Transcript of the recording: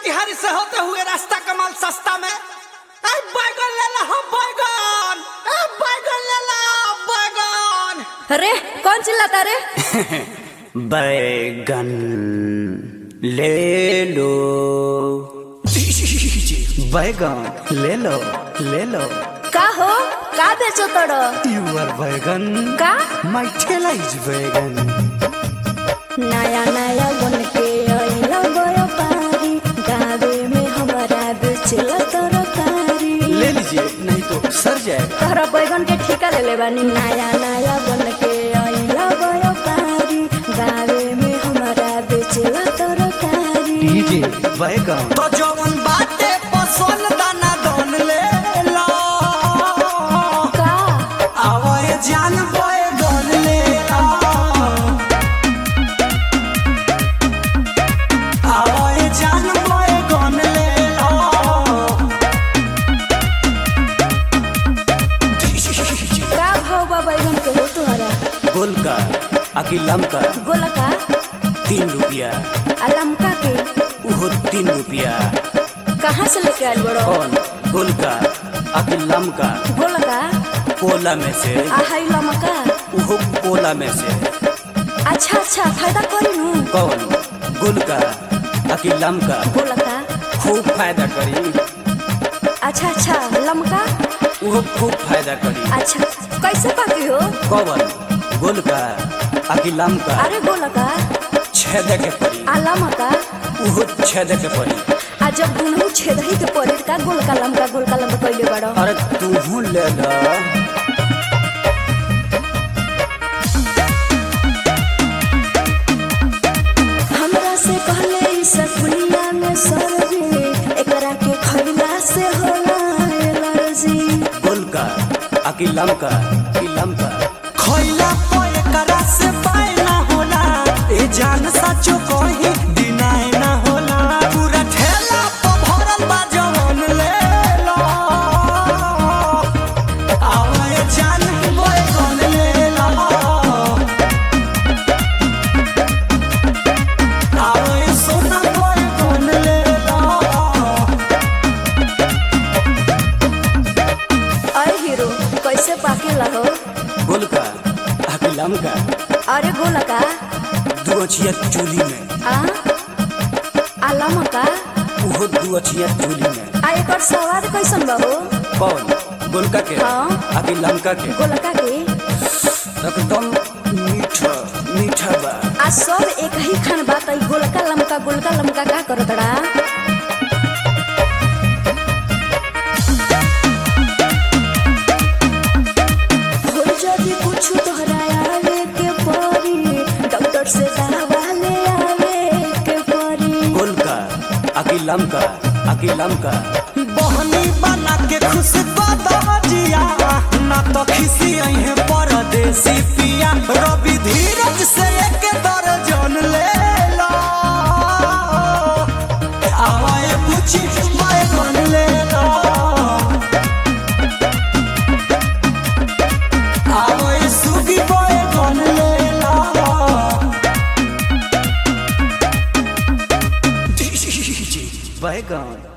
मोतिहारी से होते हुए रास्ता कमाल सस्ता में बैगन ले ला हो बैगन ले ला बैगन। अरे कौन चिल्लाता रे? बैगन ले लो बैगन ले लो का हो का बेचो तोड़ो? यूर बैगन का माय ठेला इज बैगन। नया नया बन के आइला गयो पारी गावे में हमारा बेचला तरकारी। ले लीजिए नहीं तो सर जाएगा। तोहरा बैगन के ठेका ले ले बानी। नया नया बन के आइला गयो पारी गावे में हमारा बेचला तरकारी। लीजिए बैगन तो जवन बाटे पसंद दाना दोन ले लो का आवे जान बैगन ले लो आवे जान बैगन ले लो। का भाव बा बैगन के हो तुम्हारा? गोल का अकिलम का गोला का 3 रुपया अलमका के वो 3 रुपया। कहाँ से लेके आयल बड़ो? कौन गोल का अकिलम का गोला का कोला में से आहाई लमका। वो कोला में से। अच्छा अच्छा फायदा करी नू। कौन गोल का अकिलम का गोला का खूब फायदा करी। अच्छा अच्छा लमका वो खूब फायदा करी। अच्छा कैसे पाकी हो? कौन गोल का अकिलम का अरे गोला का छेद के परी आ लमका वो छेद के परी। आ जब दुनू छेद ही के पड़ी का गोलका लमका कइले बड़ो। अरे तू ले ला हमरा से कहले ई सकुलिया में सरजी एकरा के खइला से होला एलर्जी। गोल का अकिलम का खइला तो एकरा से पाए ना होला ए जान सचो कही दिनाए ना होला। पूरा ठेला तो भरल बा जवन ले लो आवे जान बैगन ले लो आवे सोना बैगन ले लो। अरे हीरो कैसे पाकेला हो? गोल का अकिलम का अरे गोला का 2 अछिया चूल्ही में आ लमका वो 2 अछिया चूल्ही में। आ एकर स्वाद कैसन बा हो? कौन गोलका के हाँ। अकिलमका के गोलका के एकदम मीठा बा। आ सब एक ही खान बा त गोलका लमका का करत रा? हो जदी कुछ तोहरा आवे के परी डॉक्टर से दवा ले आवे के परी। गोलका अकिलमका बहनी बना के खुश बदजिया ना तो खिसी है परदेसी पिया। रवि धीरज से एक दर्जन ले लो आवाए पूछी बैगन ले लो आवाए सुगी बैगन ले लो। बैगन